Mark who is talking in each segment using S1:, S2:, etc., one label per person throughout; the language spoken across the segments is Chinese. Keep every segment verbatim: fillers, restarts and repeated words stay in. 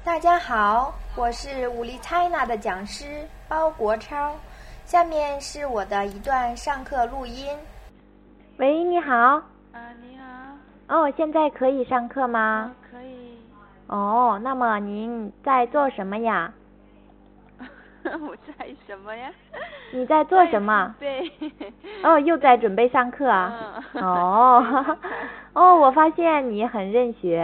S1: 大家好，我是武力 China 的讲师包国超，下面是我的一段上课录音。
S2: 喂，你好。
S3: 啊，你好。
S2: 哦，现在可以上课吗？
S3: 哦，可以。
S2: 哦，那么您在做什么呀？
S3: 我在什么呀？
S2: 你在做什么？
S3: 在准
S2: 备。哦，又在准备上课啊？
S3: 嗯、
S2: 哦，哦，我发现你很认学。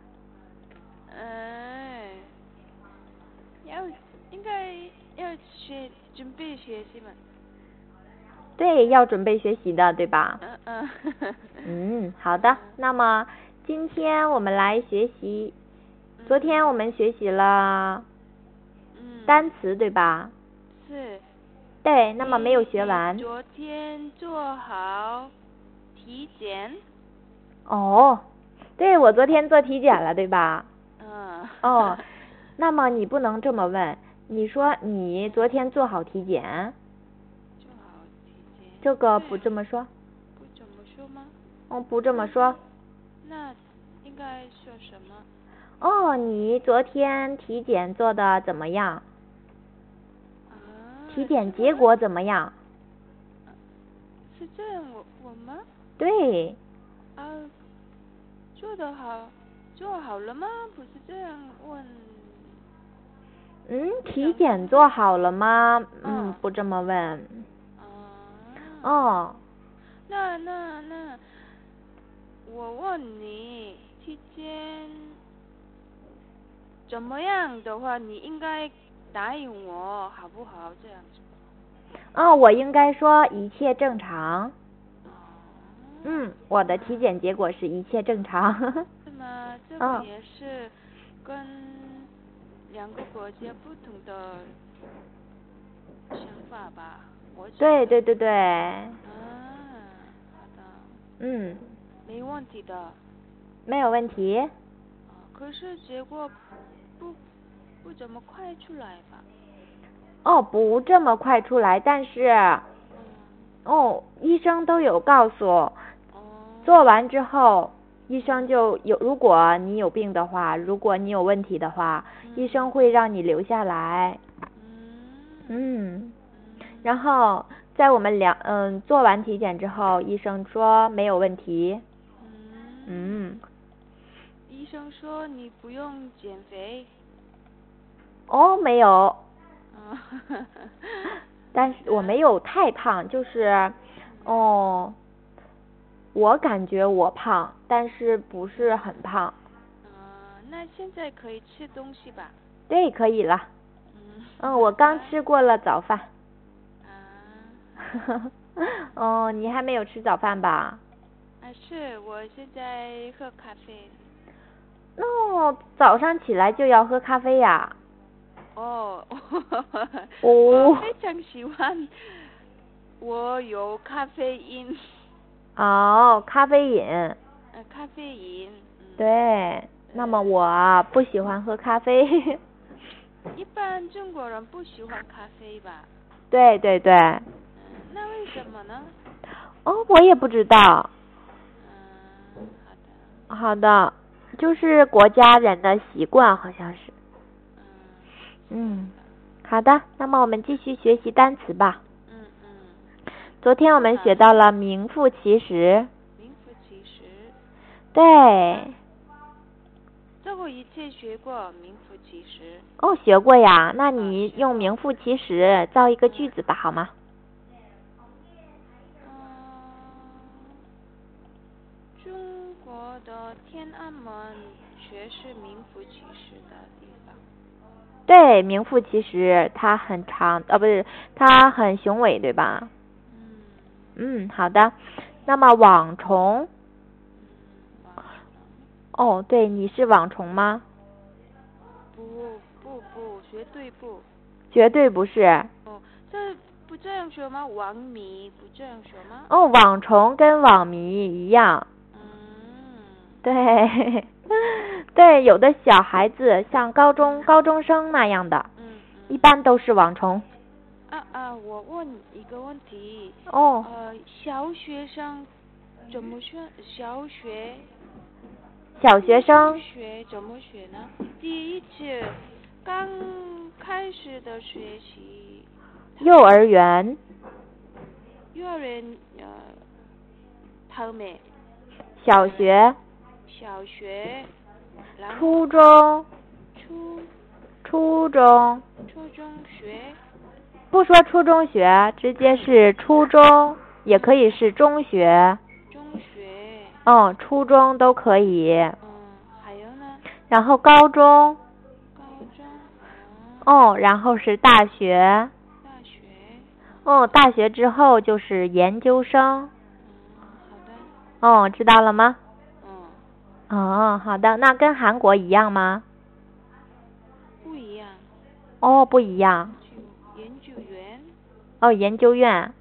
S3: 嗯，要应该要学准备学习嘛。
S2: 对，要准备学习的，对吧？
S3: 嗯嗯。
S2: 嗯，好的。那么今天我们来学习，昨天我们学习了单词，对吧？
S3: 是。
S2: 对，那么没有学完。
S3: 你昨天做好体检？
S2: 哦，对，我昨天做体检了，对吧？
S3: 嗯。
S2: 哦，那么你不能这么问，你说你昨天做好体检？
S3: 做好体检。
S2: 这个不这么说。
S3: 不怎么说吗？
S2: 哦，不这么说。
S3: 那应该说什么？
S2: 哦，你昨天体检做的怎么样？
S3: 啊？
S2: 体检结果怎么样？
S3: 是这样我我吗？
S2: 对。
S3: 啊，做得好，做好了吗？不是这样问。
S2: 嗯，体检做好了吗？
S3: 嗯，
S2: 嗯，不这么问。
S3: 啊。
S2: 哦。
S3: 那那那，我问你，体检怎么样的话，你应该答应我，好不好？这样子。
S2: 哦，我应该说一切正常。
S3: 哦。
S2: 嗯，我的体检结果是一切正常。
S3: 是吗？这个也是跟两个国家不同的想法吧？我
S2: 对对对对。
S3: 啊，好的。
S2: 嗯。
S3: 没问题的。
S2: 没有问题。
S3: 啊，可是结果不不怎么快出来吧？
S2: 哦，不这么快出来，但是，
S3: 嗯、
S2: 哦，医生都有告诉，
S3: 哦、
S2: 做完之后，医生就有，如果你有病的话，如果你有问题的话，
S3: 嗯、
S2: 医生会让你留下来。
S3: 嗯。
S2: 嗯。然后在我们量，嗯，做完体检之后，医生说没有问题。
S3: 嗯。
S2: 嗯。
S3: 医生说你不用减肥。
S2: 哦，没有。
S3: 嗯。
S2: 但是我没有太胖，就是，哦，我感觉我胖，但是不是很胖。
S3: 嗯，那现在可以吃东西吧？
S2: 对，可以了。
S3: 嗯。
S2: 嗯，我刚吃过了早饭。
S3: 啊。
S2: 哦，你还没有吃早饭吧？
S3: 啊，是，我现在喝咖啡。
S2: 哦，早上起来就要喝咖啡呀？
S3: 哦。
S2: 哦。
S3: 我非常喜欢，我有咖啡因。
S2: 哦，咖啡因。
S3: 呃，咖啡因。嗯、
S2: 对，那么我不喜欢喝咖啡。
S3: 一般中国人不喜欢咖啡吧？
S2: 对对对。
S3: 嗯，那为什么呢？
S2: 哦，我也不知道。
S3: 嗯，好的。
S2: 好的，就是国家人的习惯，好像是。
S3: 嗯。
S2: 嗯。好的，那么我们继续学习单词吧。
S3: 嗯嗯。
S2: 昨天我们学到了名副其实。
S3: 名副其实。
S2: 对。
S3: 这个以前学过名副其实。
S2: 哦，学过呀，那你用名副其实造一个句子吧，好吗？
S3: 嗯，中国的天安门却是名副其实的地方。
S2: 对，名副其实，它很长，呃，不是，它很雄伟，对吧？
S3: 嗯。
S2: 嗯，好的。那么网虫。
S3: 嗯，网虫。
S2: 哦，对，你是网虫吗？
S3: 不不不，绝对不。
S2: 绝对不是。
S3: 哦，这不这样说吗？网迷不这样说吗？
S2: 哦，网虫跟网迷一样。
S3: 嗯。
S2: 对。对，有的小孩子像高中高中生那样的，
S3: 嗯嗯，
S2: 一般都是网虫。
S3: 啊啊，我问一个问题。
S2: 哦。
S3: 呃，小学生怎么说？小学
S2: 小学生。
S3: 学怎么学呢？第一次刚开始的学习。
S2: 幼儿园。
S3: 幼儿园呃，다음에。
S2: 小学。
S3: 小学。
S2: 初中。
S3: 初。
S2: 初中。
S3: 初中学。
S2: 不说初中学，直接是初中，也可以是中学。
S3: 中学。
S2: 嗯，初中都可以。
S3: 嗯，还有呢？
S2: 然后高中。
S3: 高中。
S2: 哦，然后是大学。
S3: 大学。
S2: 哦，大学之后就是研究生。
S3: 嗯，好的。
S2: 哦，知道了吗？
S3: 嗯。
S2: 哦，好的，那跟韩国一样吗？
S3: 不一样。
S2: 哦，不一样。
S3: 研究院。
S2: 哦，研究院。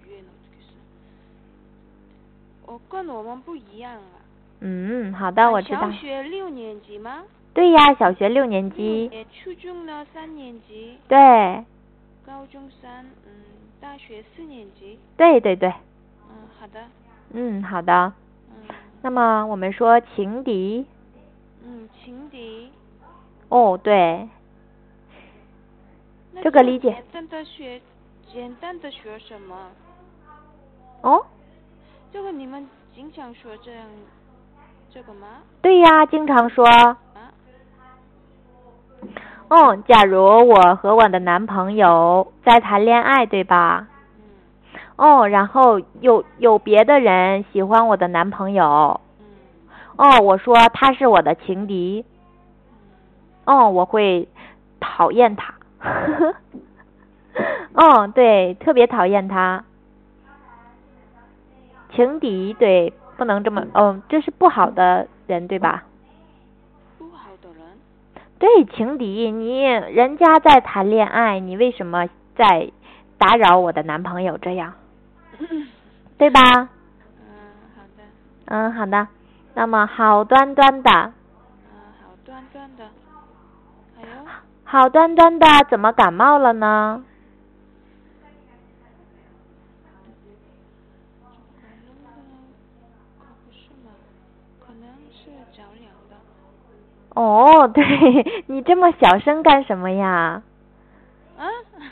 S3: 哦，跟我们不一样啊。
S2: 嗯，好的，我知道。
S3: 小学六年级吗？
S2: 对呀，小学六年级。
S3: 初中呢三年级。
S2: 对。
S3: 高中三，嗯，大学四年级。
S2: 对对对。
S3: 嗯，好的。
S2: 嗯，好的。
S3: 嗯。
S2: 那么我们说情敌。
S3: 嗯，情敌。
S2: 哦，对。这个理解。
S3: 简单的学，简单的学什么？
S2: 哦。
S3: 这个你们经常说这样，这个吗？
S2: 对呀，经常说。
S3: 啊。
S2: 哦，假如我和我的男朋友在谈恋爱，对吧？
S3: 嗯。
S2: 哦，然后有有别的人喜欢我的男朋友。
S3: 嗯。
S2: 哦，我说他是我的情敌。哦，我会讨厌他。哦，对，特别讨厌他。情敌，对，不能这么，哦，这是不好的人，对吧？
S3: 不好的人。
S2: 对，情敌，你人家在谈恋爱，你为什么在打扰我的男朋友这样？对吧？
S3: 嗯，好的。
S2: 嗯，好的。那么好端端的。
S3: 嗯，好端端的。还有？
S2: 好端端的怎么感冒了呢？
S3: 可不是嘛，可能是着凉的。
S2: 哦，对，你这么小声干什么呀？
S3: 啊？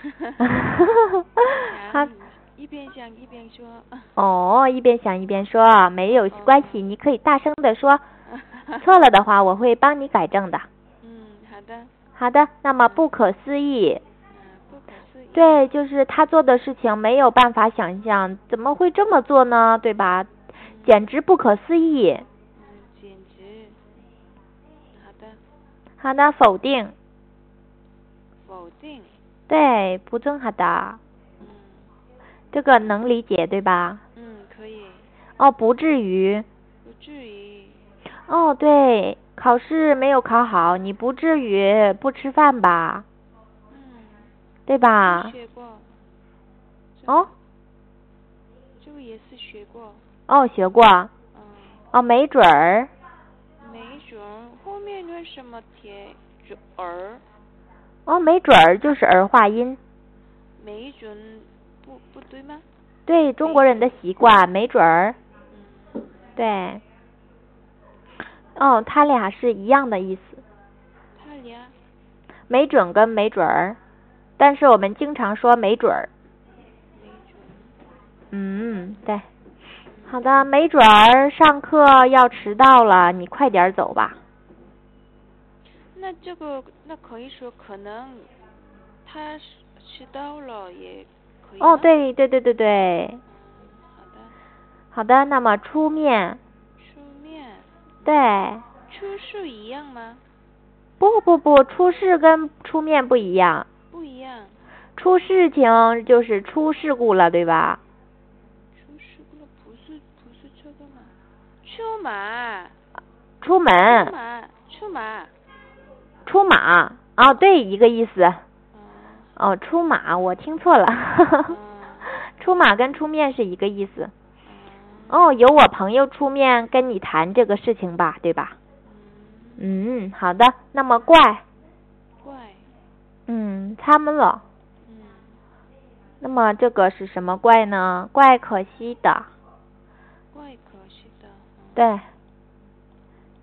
S2: 他
S3: 一边想一边说。
S2: 哦，一边想一边说，没有关系，你可以大声的说。错了的话，我会帮你改正的。
S3: 嗯，好的。
S2: 好的，那么不可思议。
S3: 嗯，不可思议。
S2: 对，就是他做的事情没有办法想象，怎么会这么做呢？对吧？简直不可思议。
S3: 嗯，简直。好的。
S2: 好的，否定。
S3: 否定。
S2: 对，不正好的。
S3: 嗯。
S2: 这个能理解对吧？
S3: 嗯，可以。
S2: 哦，不至于。
S3: 不至于。
S2: 哦，对，考试没有考好，你不至于不吃饭吧？
S3: 嗯。
S2: 对吧？
S3: 学过。
S2: 哦。
S3: 这个也是学过。
S2: 哦，学过。
S3: 嗯。
S2: 哦，没准儿。
S3: 没准儿，后面为什么贴准儿？
S2: 哦，没准儿就是儿化音。
S3: 没准不不对吗？
S2: 对，中国人的习惯，没准儿。
S3: 嗯。
S2: 对。哦，他俩是一样的意思。
S3: 他俩。
S2: 没准跟没准儿，但是我们经常说没准儿。
S3: 没准。
S2: 嗯，对。好的，没准儿上课要迟到了，你快点走吧。
S3: 那这个那可以说可能他迟到了也可以吗？
S2: 哦，对对对对对。
S3: 嗯，好的。
S2: 好的，那么出面。
S3: 出面。
S2: 对。
S3: 出事一样吗？
S2: 不不不，出事跟出面不一样。
S3: 不一样。
S2: 出事情就是出事故了，对吧？
S3: 出事故了不是不是这个吗？出马。
S2: 出门。
S3: 出马出马。
S2: 出马。哦，对，一个意思。
S3: 嗯。
S2: 哦，出马，我听错了。
S3: 嗯。
S2: 出马跟出面是一个意思。
S3: 嗯。
S2: 哦，由我朋友出面跟你谈这个事情吧，对吧？嗯，好的。那么怪。
S3: 怪。
S2: 嗯，他们了。
S3: 嗯。
S2: 那么这个是什么怪呢？怪可惜的。
S3: 怪可惜的。
S2: 对。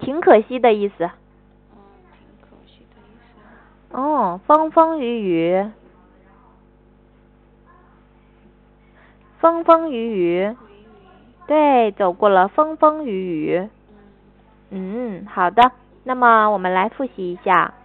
S2: 挺可惜的意思。
S3: 哦，挺可惜的意思。
S2: 哦，风风雨雨。风风雨雨。对，走过了风风雨雨。嗯，好的。那么我们来复习一下。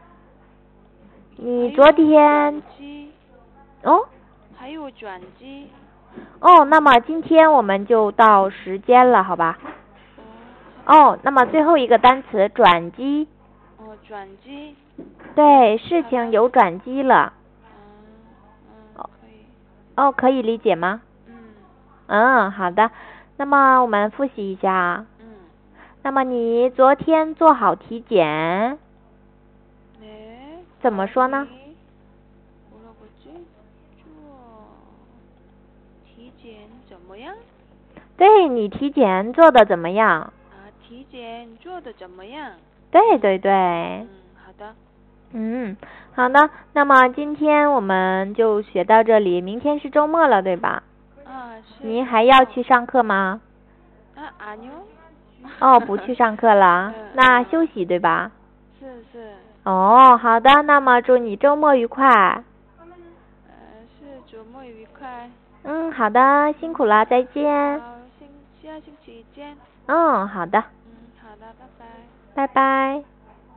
S2: 你昨天。哦。
S3: 还有转机。
S2: 哦，那么今天我们就到时间了，好吧？哦，那么最后一个单词转机。
S3: 哦，转机。
S2: 对，事情有转机了。
S3: 嗯嗯，可以。
S2: 哦，可以理解吗？
S3: 嗯。
S2: 嗯，好的。那么我们复习一下。
S3: 嗯。
S2: 那么你昨天做好体检？
S3: 네。
S2: 怎么说呢？
S3: 뭐라고 지？ 做体检怎么样？
S2: 对，你体检做的怎么样？
S3: 啊，体检做的怎么样？
S2: 对对对。
S3: 嗯，好的。
S2: 嗯，好的。那么今天我们就学到这里，明天是周末了，对吧？
S3: 啊，是。
S2: 你还要去上课吗？
S3: 啊，아니요。
S2: 哦，不去上课了，那休息对吧？
S3: 是是。
S2: 哦，好的，那么祝你周末愉快。
S3: 呃，是周末愉快。
S2: 嗯，好的，辛苦了，再见。
S3: 好，星下星期见。
S2: 嗯，好的。
S3: 嗯，好的，拜拜。
S2: 拜拜。